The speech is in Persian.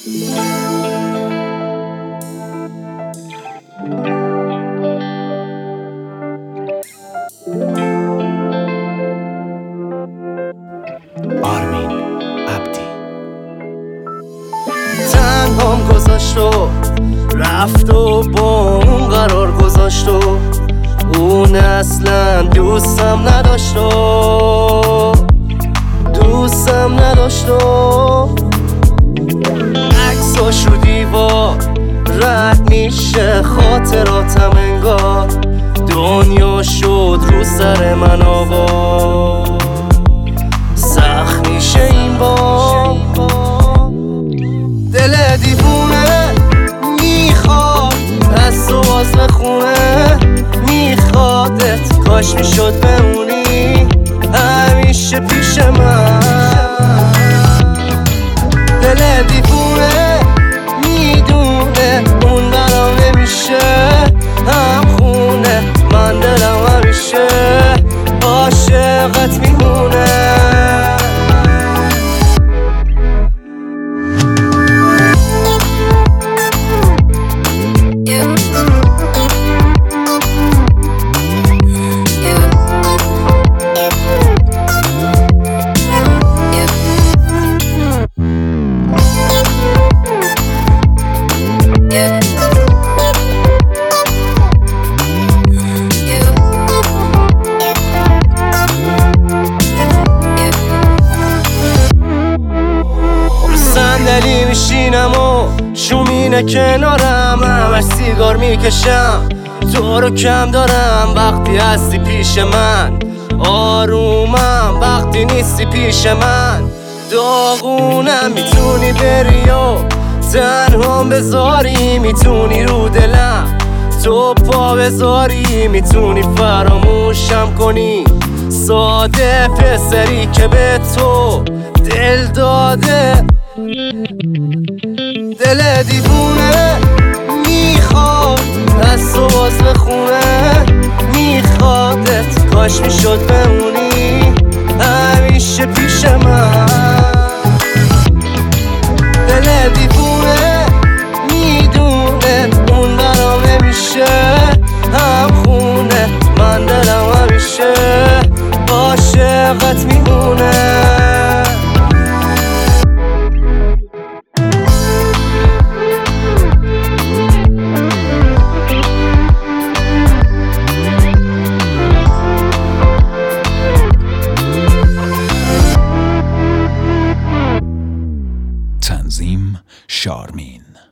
آرمین عبدی. تنهام گذاشت و رفت و با اون قرار گذاشت و اون اصلا دوستم نداشت و عکساش رو دیوار رد میشه خاطراتم انگار دنیا شد رو سر من آوار. سخت میشه این بار، دل دیوونه میخواد از تو باز بخونه، میخوادت کاش میشد بمونی همیشه پیش من. دل دیوونه میدونه اون برام نمیشه همخونه، من دلم همیشه عاشقت میمونه. صندلی میشینم و شومینه کنارم، همش سیگار میکشم تو رو کم دارم. وقتی هستی پیش من آرومم، وقتی نیستی پیش من داغونم. میتونی بری و تنهام بذاری، میتونی رو دلم تو پا بذاری، میتونی فراموشم کنی ساده پسری که به تو دل داده. دل دیوونه میخواد از تو باز بخونه، میخوادت کاش میشد بمونی همیشه پیش من. دل دیوونه میدونه اون برام نمیشه همخونه، من دلم همیشه عاشقت میمونه. تنظیم شارمین.